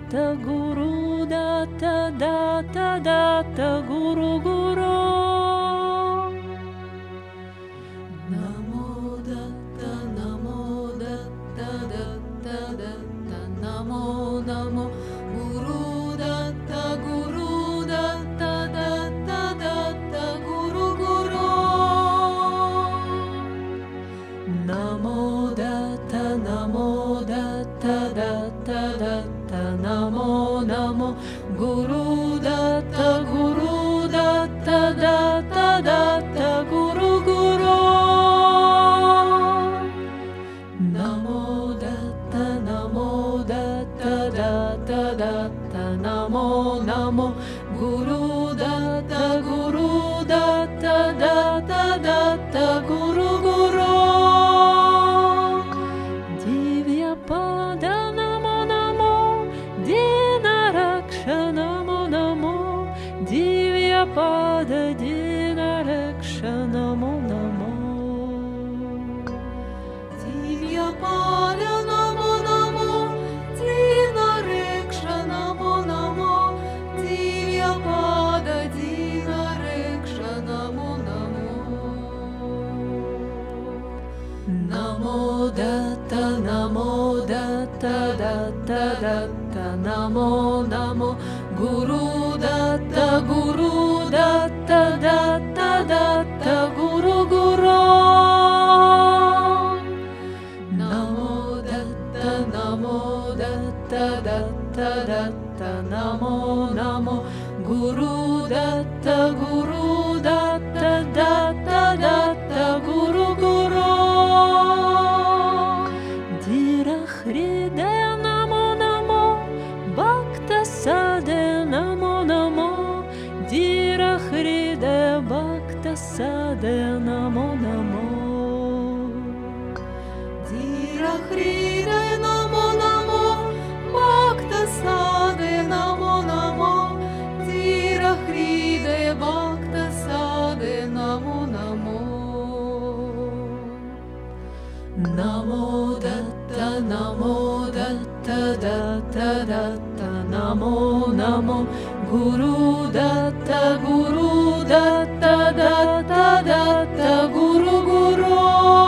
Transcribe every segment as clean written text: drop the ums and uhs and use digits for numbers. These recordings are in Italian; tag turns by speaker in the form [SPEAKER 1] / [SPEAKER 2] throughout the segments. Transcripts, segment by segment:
[SPEAKER 1] datta Guru datta datta datta Guru Guru. Namo datta namo datta datta datta namo namo Guru datta Guru datta datta datta Guru Guru. Namo datta namo datta datta datta namo namo Guru datta Guru datta datta datta Guru Guru. Namo datta namo datta datta datta namo namo Guru datta Guru datta datta datta Guru Guru. Divya pada namo namo Dina Raksha namo namo Divya pada Dina Raksha namo namo Divya pada namo namo Dina Raksha namo namo Divya pada Dina Raksha namo namo. Namo datta namo datta datta datta namo namo Guru datta Guru datta datta datta Guru Guru. Namo datta namo datta datta datta namo namo Guru datta Guru datta datta datta Guru Guru. Dira Hridaya namo namo Bhakta Sade namo namo Dira Hridaya Bhakta Sade namo namo Dira Hridaya namo namo Bhakta Sade namo namo Dira Hridaya Bhakta Sade namo namo. Namo datta namo datta datta datta namo namo Guru datta Guru datta datta datta Guru Guru.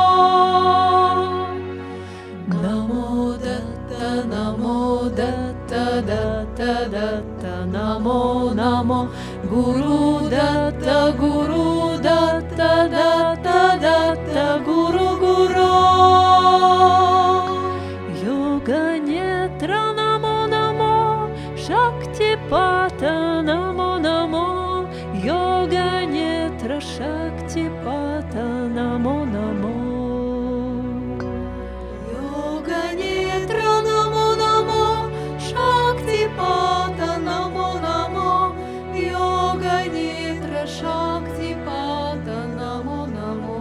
[SPEAKER 1] Namo datta namo datta datta datta namo namo Guru datta Guru datta datta datta Guru Guru. Yoga Netra namo namo Shakti Pata namo namo Yoga Netra Shakti Pata namo namo Yoga Netra namo namo Shakti Pata namo namo Yoga Netra Shakti Pata namo namo.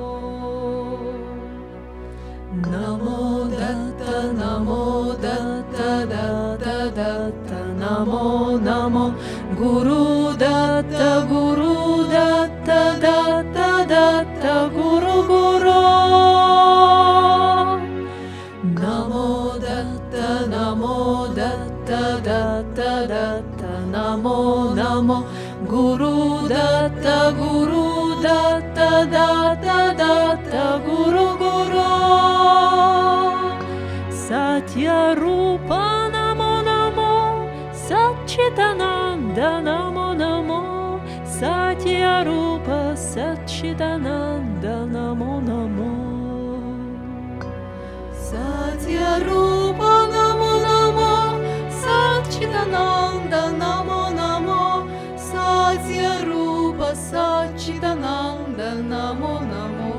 [SPEAKER 1] Namo datta namo datta datta datta namo namo Guru datta Guru datta datta datta Guru Guru. Namo datta namo datta datta datta namo namo Guru datta Guru datta datta datta Guru Guru. Satya Rupa namo namo Satchitananda namo namo Satya Rupa Satchitananda namo namo Satya Rupa namo namo Satchitananda namo namo Satya Rupa Satchitananda namo namo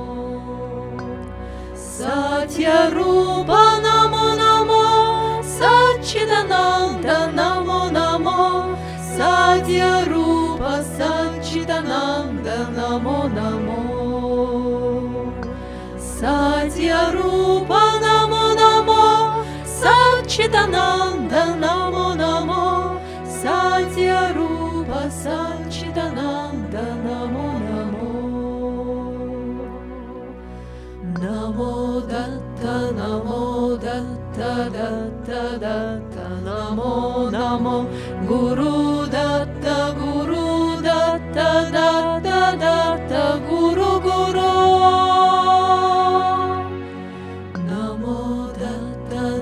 [SPEAKER 1] Satya Rupa namo namo Satchitananda namo namo Satya Rupa Satchitananda namo namo Satya Rupa namo namo Satchitananda namo namo Satya Rupa Satchitananda namo namo. Namo datta namo Namo Datta Datta Datta Namo Namo Guru Datta Guru Datta Datta Datta Guru Guru Namo Datta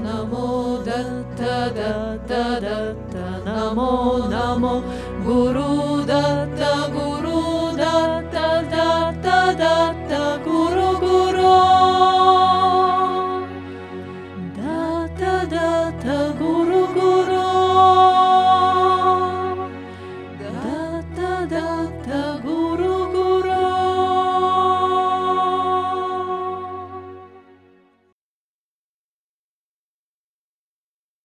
[SPEAKER 1] Datta Datta Namo Namo Guru Datta Guru Datta Datta Datta Guru Guru Datta Datta Guru